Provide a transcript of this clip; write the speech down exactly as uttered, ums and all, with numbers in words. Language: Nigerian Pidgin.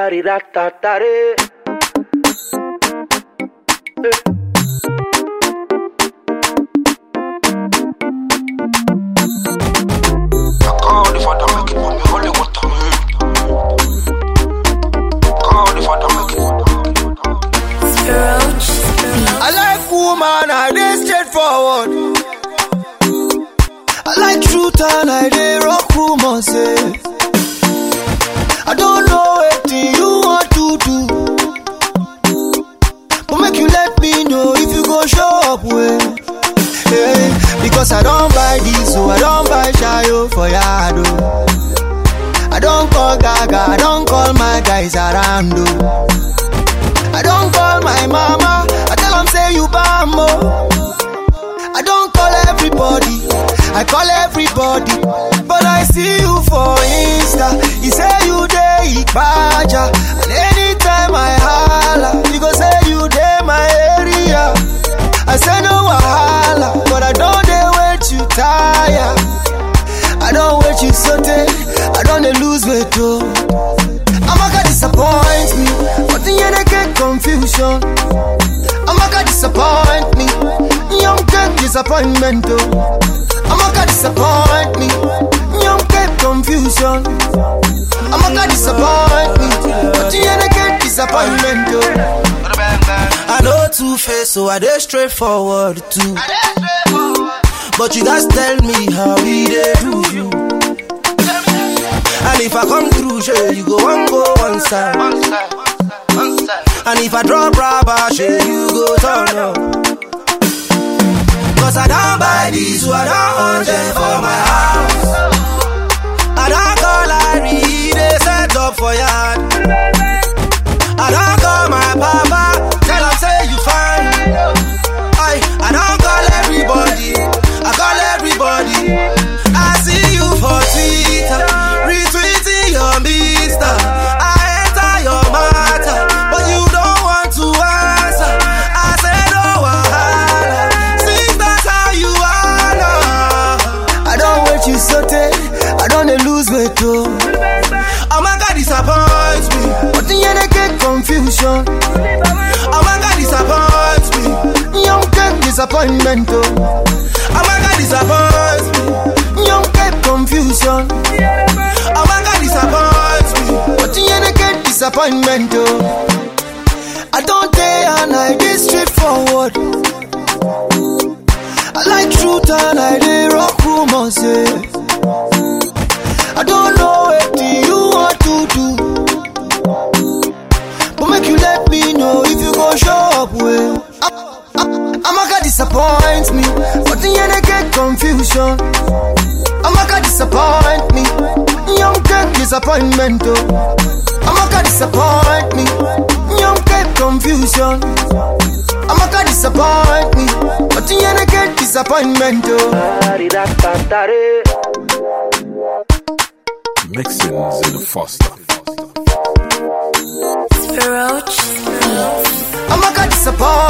Tare. I like woman, I dey straightforward. I like truth and I dey rock rumors, eh. I don't know what you want to do, but make you let me know if you go show up well. Yeah, because I don't buy this, so I don't buy Shayo for Yado. I don't call Gaga, I don't call my guys around. I don't call my mama, I tell them say you bambo. I don't call everybody, I call everybody. But I see you for Insta, you say you dey Ikpaja. And anytime I holla, you go say you dey my area. I say no wahala, but I don't dey wait you tire. I don't wait you sote, I don't dey lose weight too. I'ma gonna disappoint me, but the end I get confusion. I'ma gonna disappoint me, young get disappointment too. I'ma gonna disappoint me, young get confusion. I'ma gonna disappoint me, but the end I get disappointment too. I know two-face, so I dey straightforward too. But you guys tell me how we dey do you. And if I come through, sure, you go one go one side. One side, one side. And if I drop rubber, sure, you go turn up. Cause I don't buy this, so I don't want it for my house. I don't call Larry, they set up for yard. I don't call my papa, tell him say you fine. I, I don't call everybody, I call everybody. I see you for Twitter, retweeting your mister. I enter your matter, but you don't want to answer. I said no wahala, since that's how you are now. I don't wait you sote, I don't dey lose weight too. Oh my God, disappoint me, but the end I get confusion. Oh my God, disappoint me, young get disappointment too. Oh my God, disappoint me, young get confusion. Oh my God, disappoint me, but the end I get disappointment too. I don't dare and I dey straightforward. I like truth and I dey rock rumors, yeah. I don't know what you want to do, but make you let me know if you go show up well. I'ma gonna disappoint me, but the end I get confusion. I'ma gonna disappoint me, young get disappointment too. I'ma gonna disappoint me, young get confusion. I'ma gonna disappoint me, but the end I get disappointment too. Mixins in the Foster. I'ma gonna disappoint